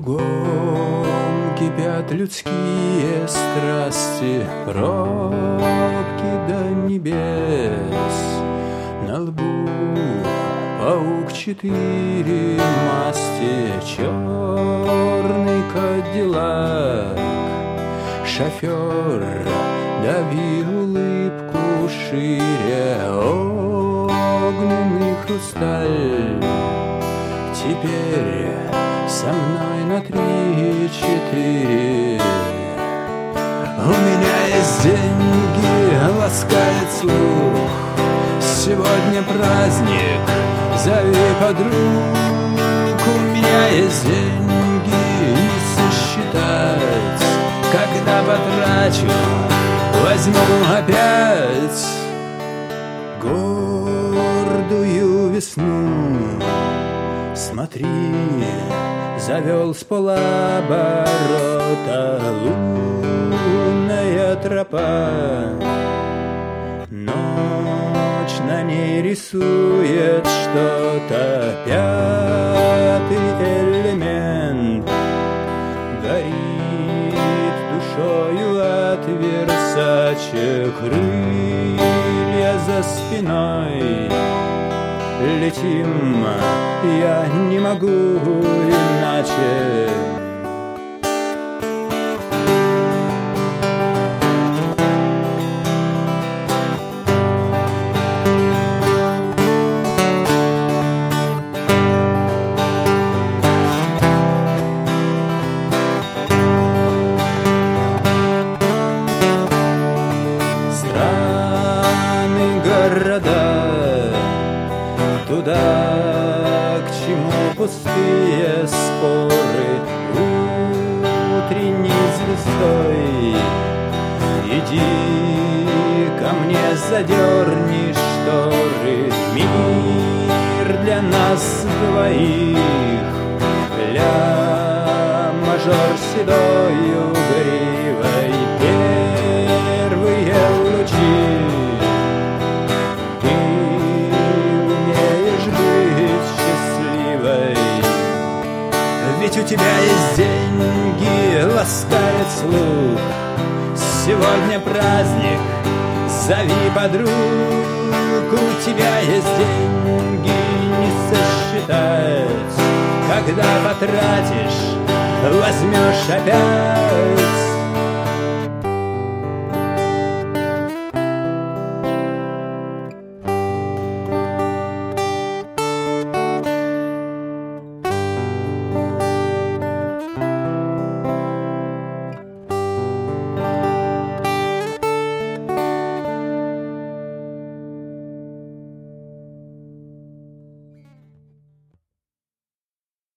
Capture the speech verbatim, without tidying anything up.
Кругом кипят людские страсти, пробки до небес. На лбу паук четыре масти, черный кадиллак. Шофер давил улыбку шире, огненный хрусталь. Теперь со мной на три-четыре. У меня есть деньги, ласкает слух. Сегодня праздник, зови подруг. У меня есть деньги, не сосчитать. Когда потрачу, возьму опять гордую весну. Смотри, завел с полоборота лунная тропа. Ночь на ней рисует что-то, пятый элемент. Горит душою от Версаче, крылья за спиной. Летим, я не могу иначе. Страны, города, туда, к чему пустые споры, утренней звездой. Иди ко мне, задерни шторы, мир для нас двоих. Ля мажор седою гривой, первые лучи. Ведь у тебя есть деньги, ласкает слух. Сегодня праздник, зови подруг. У тебя есть деньги, не сосчитать. Когда потратишь, возьмешь опять.